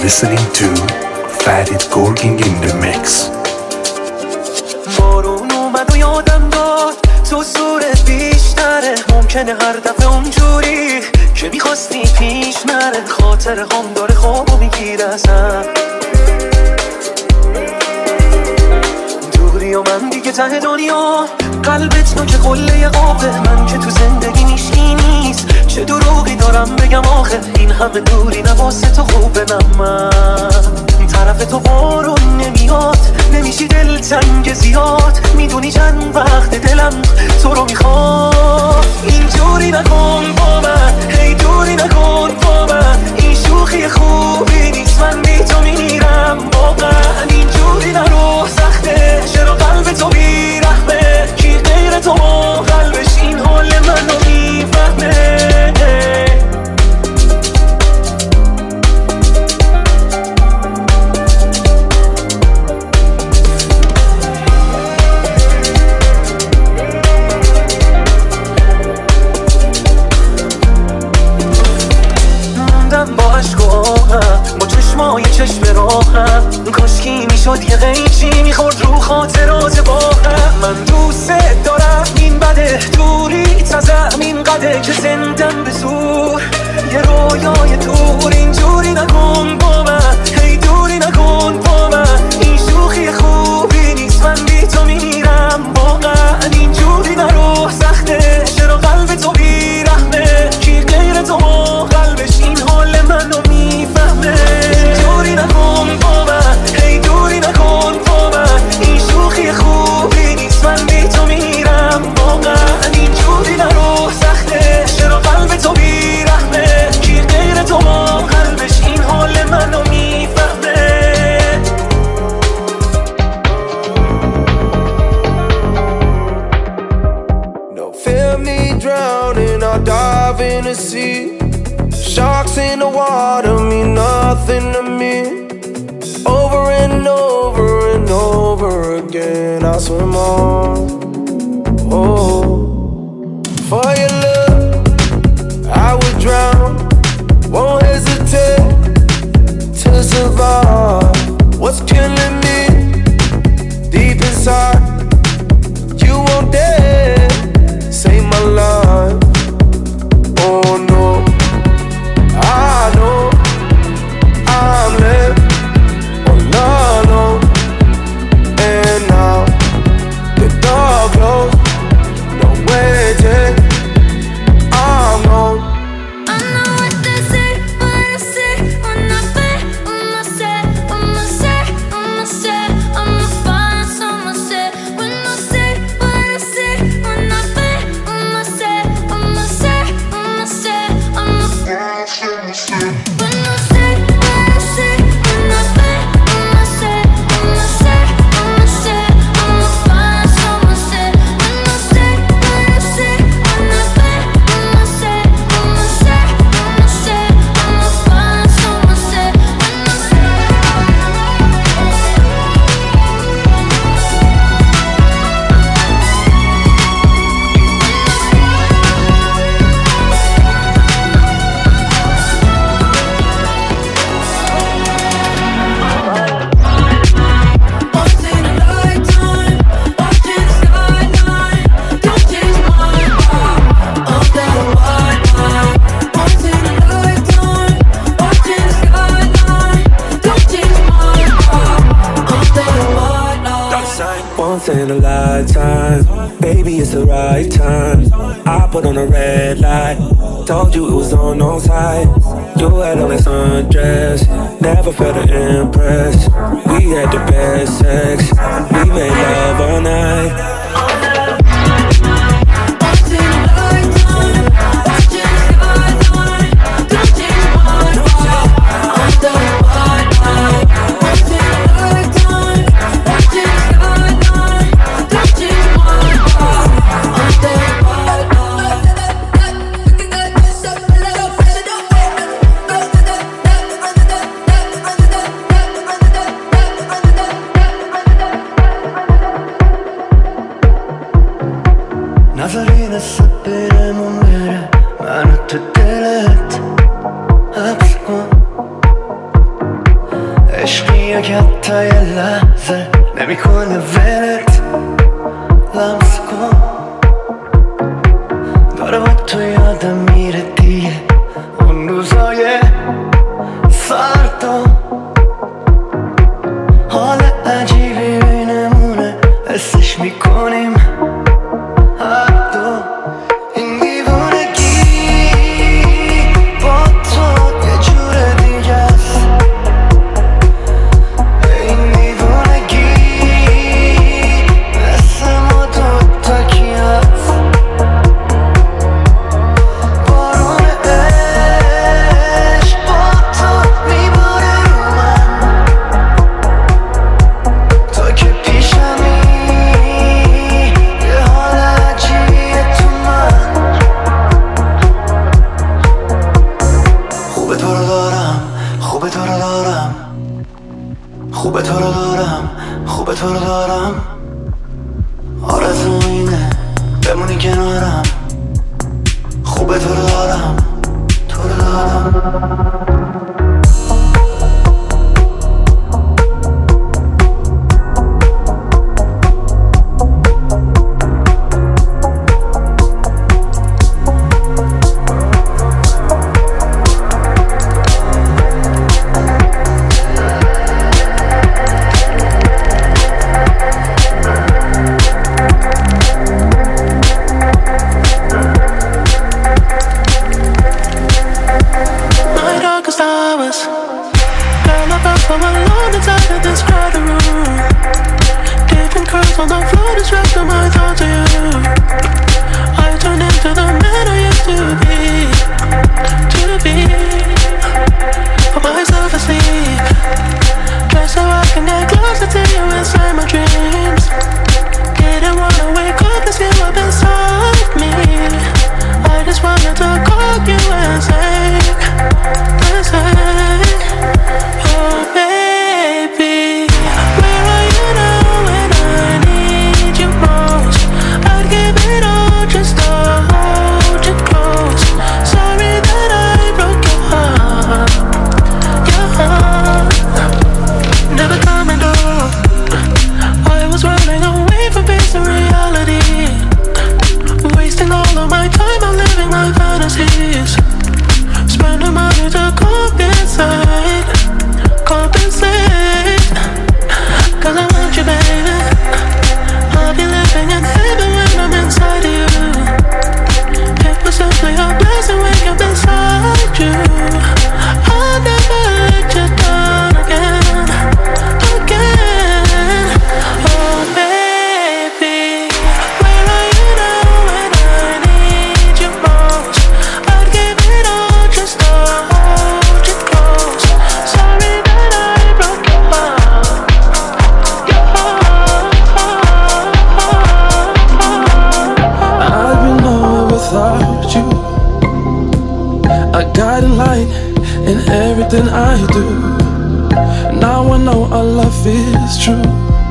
listening to Farid Gorging in the mix. بارون اومد و یادم داد تو زورت بیشتره، ممکنه هر دفعه اونجوری که میخواستی پیش نره. خاطر هم داره خوابو میگیره ازم، دوری و من دیگه ته دنیا، قلبت نوک قله قابه، من که تو زندگی نیشی نیست. چه دروغی دارم بگم آخه، این همه دوری نواسه تو خوبه. من طرف تو بارون نمیاد، نمیشی دلتنگ زیاد، میدونی چند وقت دلم تو رو میخواد. اینجوری نکن با من، هی دوری نکن با من، این شوخی خوبی نیست، من بی تو میرم واقعا. اینجوری نرو سخته، چرا قلب تو بیرحمه، کی غیر تو قلبش این حال منو میفهمه. با چشمای چشم راهم، کاشکی میشد یه غیچی میخورد رو خاطرات باهم. من دوست دارم، این بده دوری تزم این قده که زندم به زور یه رویای دور. اینجوری نکن با من، هی دوری نکن با من، این شوخی خوبی نیست، من بی تو میرم واقعا. اینجوری نرو سخته، چرا قلب تو بیرحمه، کی غیر تو قلبش این حال منو میفهمه. دوری نکن با من، هی دوری نکن با من، این شوخی خوبی نیست، من بی تو میرم واقعا. اینجوری نرو سخته، چرا قلب تو بیرحمه، کی غیر تو قلبش این حال منو میفهمه. Don't feel me drowning, I'll dive in the sea. Sharks in the water mean nothing to me. Over and over and over again I swim on. Oh, for your love I would drown, won't hesitate to survive. What's killing me deep inside, you won't dare save my life. Oh no, I know I'm left all alone, and now the door closed, no waiting, I'm gone. I know what they say, what I say, when I pay, I'ma say, I'ma say, I'ma say, I'ma find someone say. When I say what I say, when I pay, I'ma say, I'ma say, I'ma say, I'ma find someone say. When I say what I say, when I pay, I'ma say, I'ma say, I'ma say, I'ma find someone say. When I say what I say, when I pay, I'ma say, I'ma say, I'ma say, I'ma find someone say. Once in a lifetime, watching the skyline, don't change my mind. Of that white line. Once in a lifetime, watching the skyline, don't change my mind. Of that white line. Once in a lifetime, baby, it's the right time. I put on a red light, told you it was on side. You had on that sundress, never felt to impress. We had the best sex, we made love all night. Once in a lifetime, watching the skyline, don't change my mind. Of that white line. Once in a lifetime, watching the skyline, don't change my mind. Of that white line. نظرین سبیرمون میره منو تو دلت حبس کن. حتی یه لحظه نمیکنه ولت لمس کن داره با تو یادم میره دیگه اون روزای سردا حال عجیبی بینمونه حسش میکنیم هر دو این دیوونگی با تو یه جور دیگه است این دیوونگی مثل ما دوتا کی هست بارون عشق با تو میباره رو من تو که پیشمی یه حال عجیبیه تو من خوبه تو رو دارم خوبه تو رو دارم خوبه تو رو دارم خوبه تو رو دارم آرزوم اینه بمونی کنارم خوبه تو رو دارم تو رو دارم My darkest hours, girl, I felt so alone inside of this crowded room. Different curves on the floor, distracting my thoughts of you. I turned into the man I used to be. Put myself asleep, just so I can get closer to you inside my dreams. Didn't wanna wake up and see up inside me. I just wanted to call you and say, oh baby, where are you now when I need you most? I'd give it all just to hold you close. Sorry that I broke your heart, never coming home. I was running away from facing reality, wasting all of my time on living my fantasies. Spending money to compensate, cause I want you, baby. I'll be living in heaven when I'm inside of you. It was simply a blessing waking up inside you. I'll never let you down again. Oh baby, where are you now when I need you most? I'd give it all just to hold you close. Sorry that I broke your heart. I've been nowhere without you. A guiding light in everything I do. Now I know our love is true.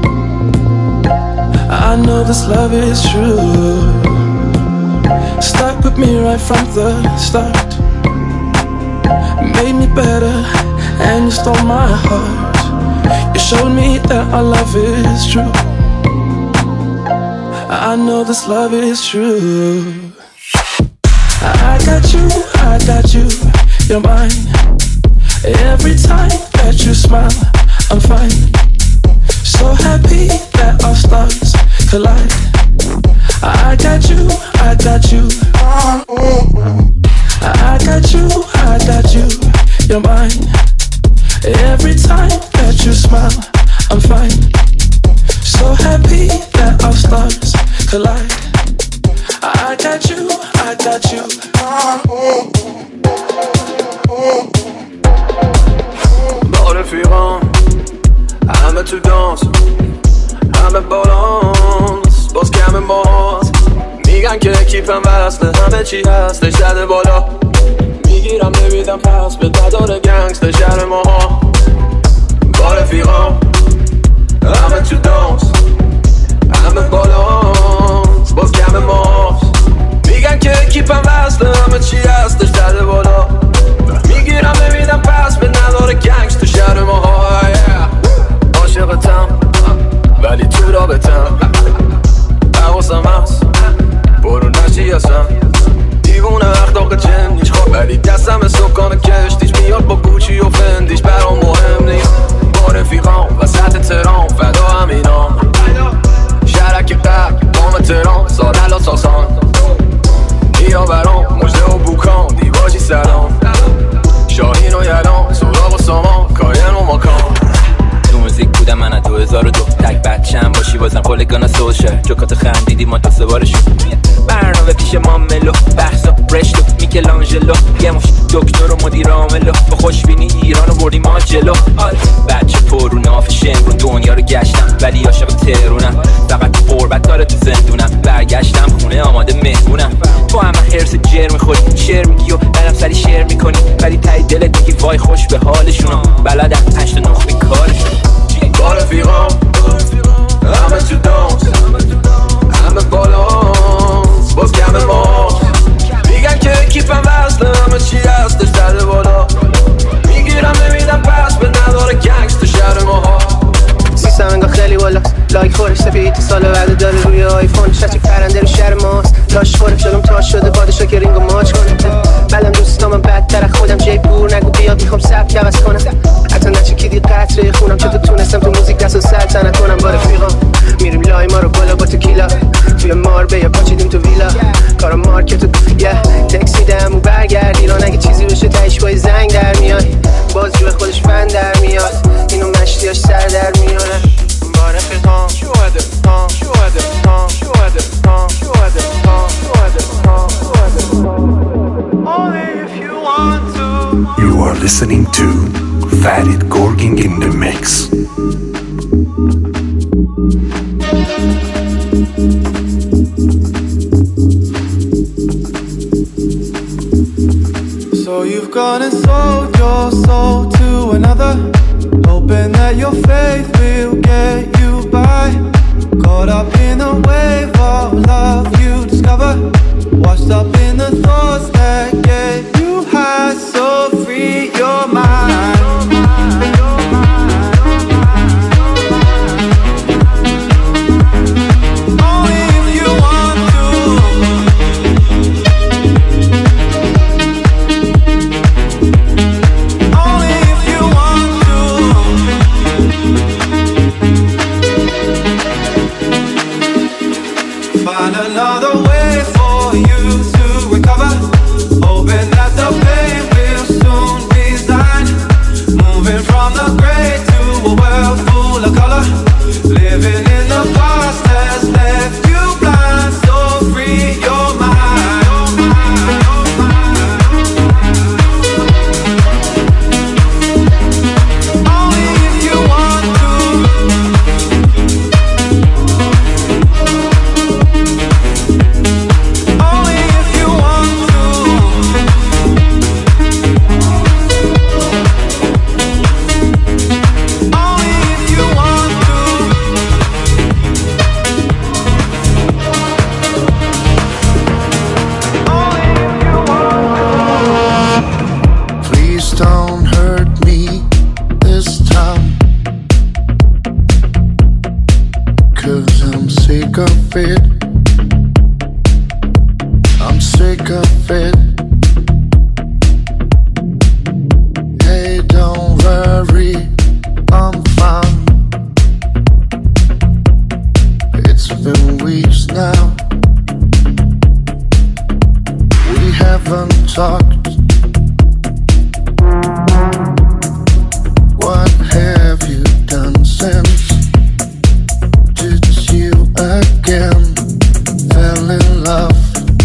I know this love is true. Stuck with me right from the start. Made me better and you stole my heart. You showed me that our love is true. I know this love is true. I got you, you're mine. Every time that you smile, I'm fine. So happy that our stars collide. I got you, I got you. I got you, you're mine. Every time that you smile, I'm fine. So happy that our stars collide. I got you, I got you. با رفیقان همه تو دانس، همه بالانس، باز کم ماست. میگن که کیفم وصله، همه چی هستش زده بالا. میگیرم نمیدم پس به نداره گنگست شهر ماها. با رفیقان همه تو دانس، همه بالانس، باز کم ماست. میگن که کیفم وصله، همه چی هستش زده بالا. میگیرم نمیدم پس به نداره گنگست شهر ماها. بچم باشی بازم خلگان سوشل جوکات خندیدی ما تا سوارشون برنامه پیش ما ملو بحثا رشتو میکلانجلو یه مش دکتر و مدیر عاملو با خوشبینی ایرانو بردیم ما جلو آره بچه پرو ناف شمرون دنیا رو گشتم ولی عاشق تهرونم فقط قربت داره تو زندونم برگشتم خونه آماده مهمونم تو همه حرس جر میخوری شعر میگی و برم سری شعر میکنی ولی تایی دلت میگی وای خوش به حالشونم بلدم 8 تا نخبی کارشون با رفیقام همه تو دانس همه بالانس باز کم ما میگن که کیفم وصله همه چی هستش در بالا میگیرم نمیدم پس به نداره گنگست تو شهر ماها سیستم انگاه خیلی بالا لایک خورش سفید سال بعد داره روی آیفون شچی پرنده رو شهر ماست لاش خوره جلوم تاش شده پادشا که رینگو ماچ کنه بلم دوستامم بدتر خودم جای پور نگو بیاد میخوام سبک عوض کنم حتی نچکیدی قطره خونم چطور تونستم تو موزیک دست و سلطنت کنم با رفیقام میریم لای ما رو بالا با تکیلا توی ماربه یا پاچیدیم تو ویلا کارم مارکت و تکس میدم و برگرد ایران اگه چیزی بشه تایش بای زنگ در میاد باز جوه خودش فن در میاد اینو مشتیاش سر در میاره با رفیقام You are listening to Farid Gorging in the mix. So you've gone and sold your soul to another, hoping that your faith will get you by. Caught up in a wave of love you discover, washed up in the thoughts that get you high. So free your mind. Only if you want to. Only if you want to. Find another way for you to recover, hoping that the pain will soon resign. Moving from the gray to a world full of color, living in the past has left you blind. So free your mind. Only if you want to. Only if you want to. Only if you want to. Only if you want to. Please don't hurt me this time, 'cause I'm sick of it. I'm sick of it. Hey, don't worry, I'm fine. It's been weeks now. We haven't talked. What have you done since? Did you again fell in love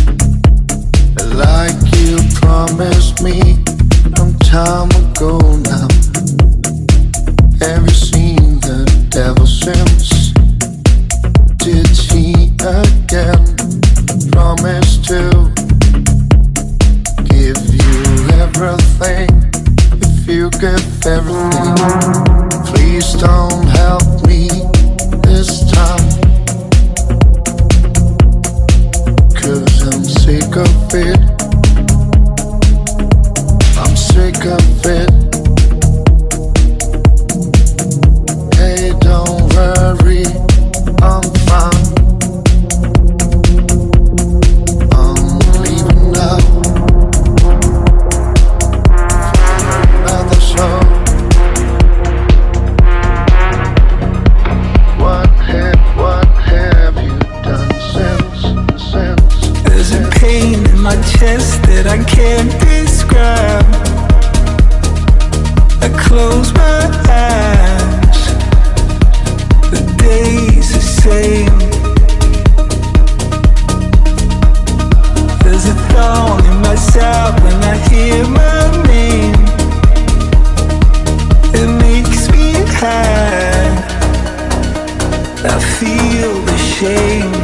like you promised me some time ago now? Have you seen the devil since? Did he again promise to give you everything? If you give everything, please don't help me this time, 'cause I'm sick of it. I'm sick of it. Hey, don't worry, I'm fine. I'm leaving now. Another show. What have you done since? There's a pain in my chest that I can't describe. I close my eyes. The days same. There's a thorn in my side when I hear my name. It makes me high. I feel the shame.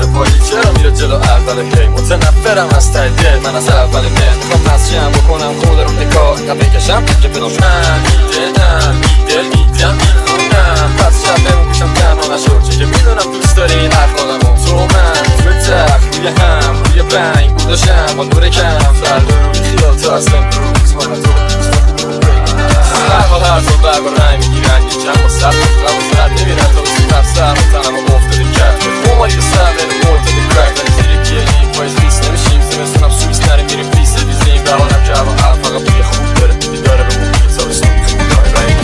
پایی چرا میره جلو اول هی متنفرم از تایید من از اول مهر میخوام مسجم بکنم خود رو نکار نه بکشم که بناشم میدم پس شب بمونشم تنها نشد چه که میدونم دوست داری این اخلاقم تو من توی تخت روی هم روی بنگ بوداشم با نور کم فردا روی خیال تو از امروز من تو هر هر تو برگا رنگ میگیرن یه چند با سر و سر نمیرن تا بسی تفسر و تنم و افتاده کرد اوماری به سر بره مرتده کرک ولی زیر گیری پایز ریس نمیشیم زمستونم سویس نریم میریم پیس دیزیم برانم که هوا هر فقط بوی خوب داره بیداره به موقعی تابستون راه رنگ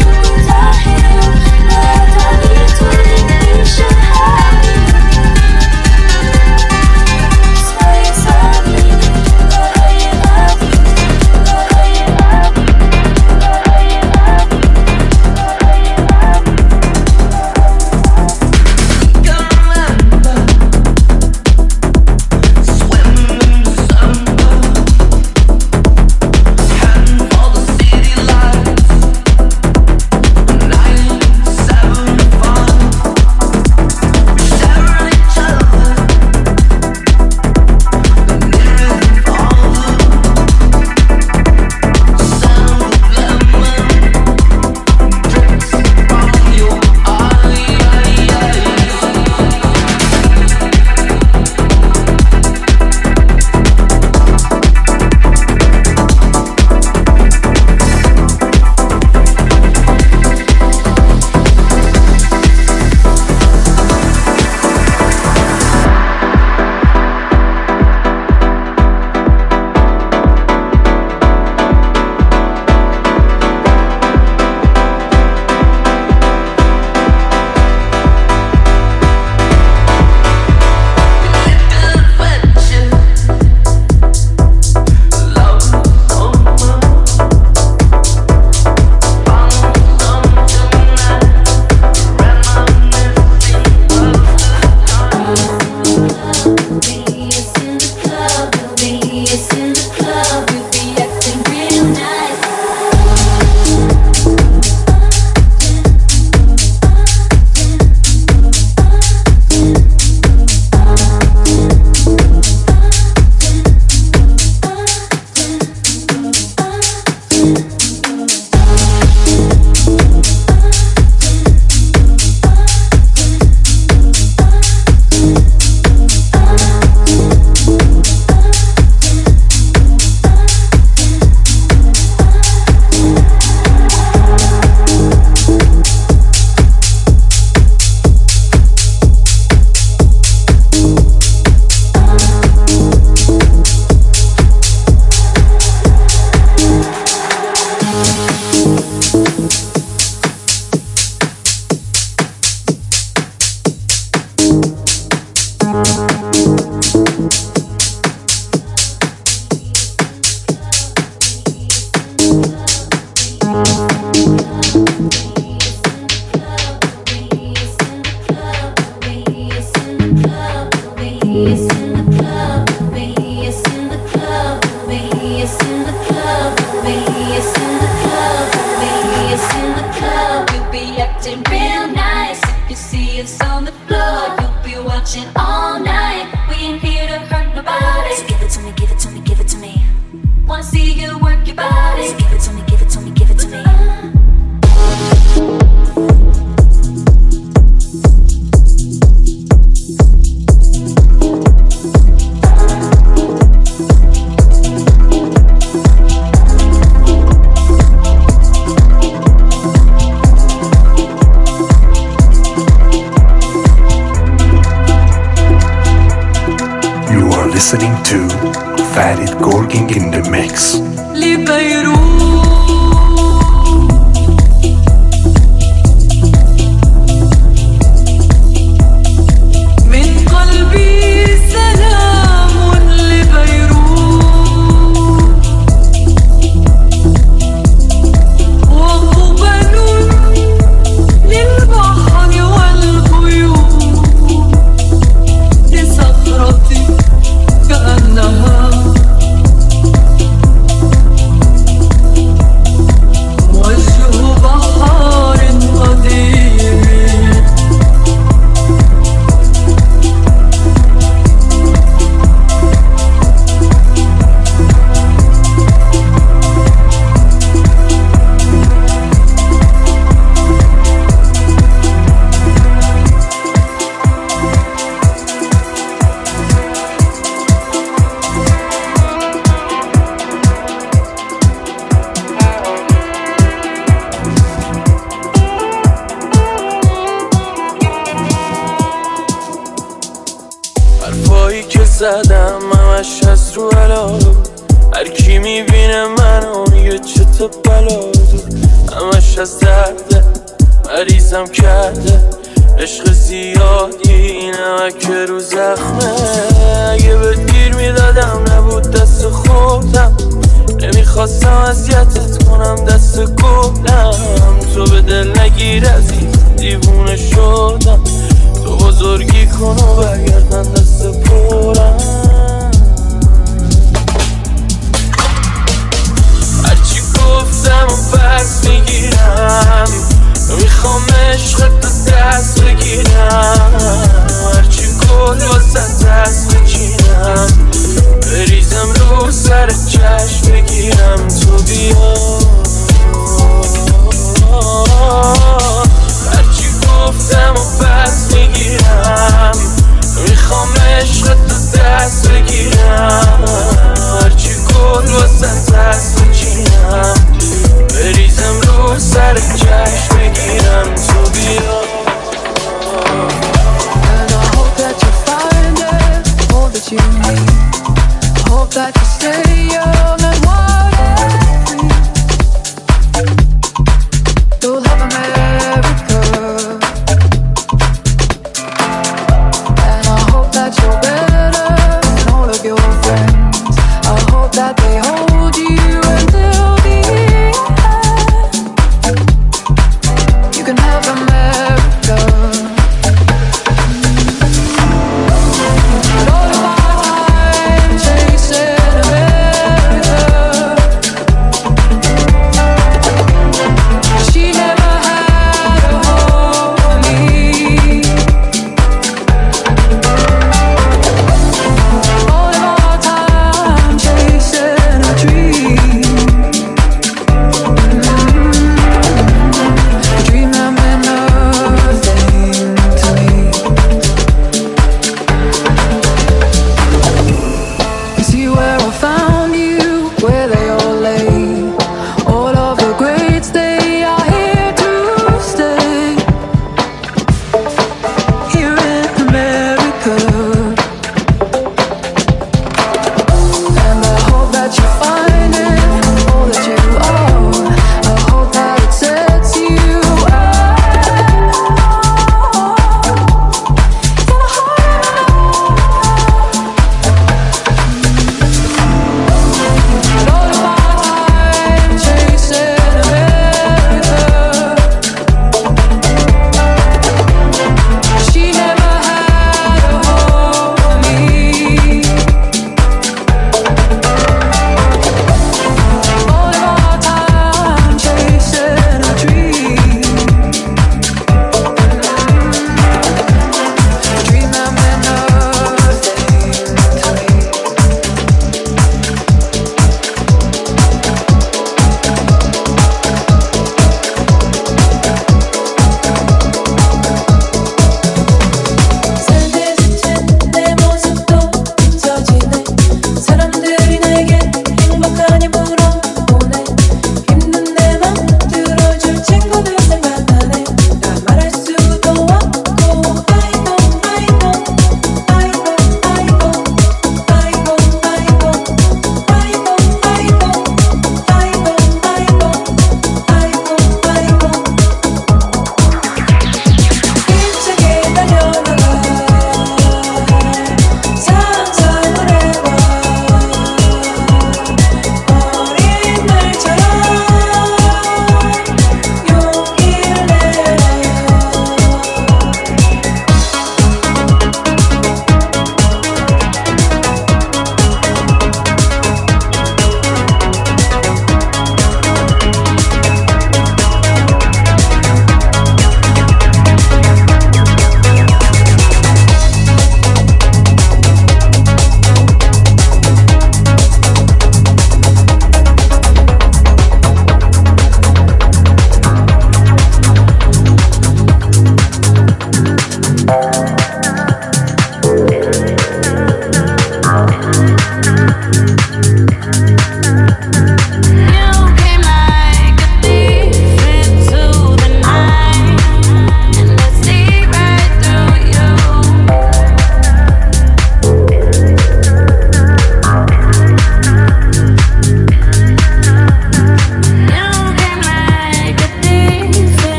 Listening to Farid Gorging in the mix. كأنها حرفایی که زدم همش از رو علاقه، هر کی میبینه منو میگه چه تو بلادو، همش از درده مریضم کرده عشق زیادی نمک رو زخمه. اگه بهت گیر میدادم نبود دست خودم، نمیخواستم اذیتت کنم دست گلم. تو به دل نگیر عزیز دیوونه شدم، تو بزرگی کن و برگردن دست پرم. هرچی گفتم و پس میگیرم، میخوام عشقت تو دست بگیرم، هرچی گل واسه دست بچینم، بریزم رو سر چشم بگیرم تو بیا. هرچی گفتم و پس میگیرم، میخوام عشقت تو دست بگیرم، هرچی گل واسه دست بچینم، بریزم رو سر چشم بگیرم تو بیا. And I hope that you find it, all that you need. I hope that you stay young and wild and free. You'll have America, and I hope that you're better than all of your friends. I hope that they hold you until the end. You can have America. But all of my time chasing America.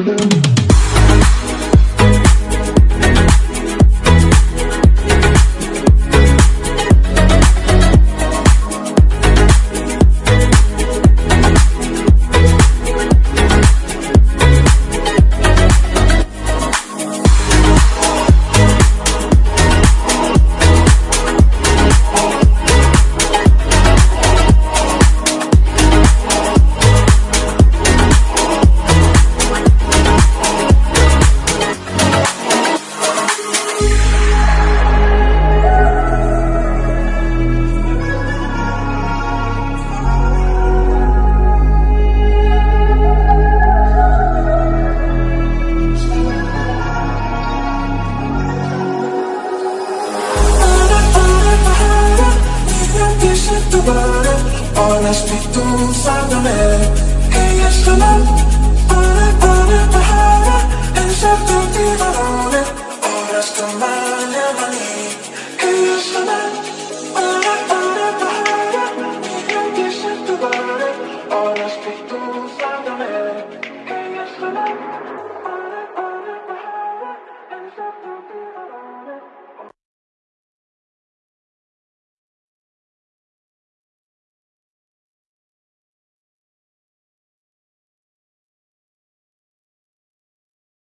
Ora sto male a mani, che io sono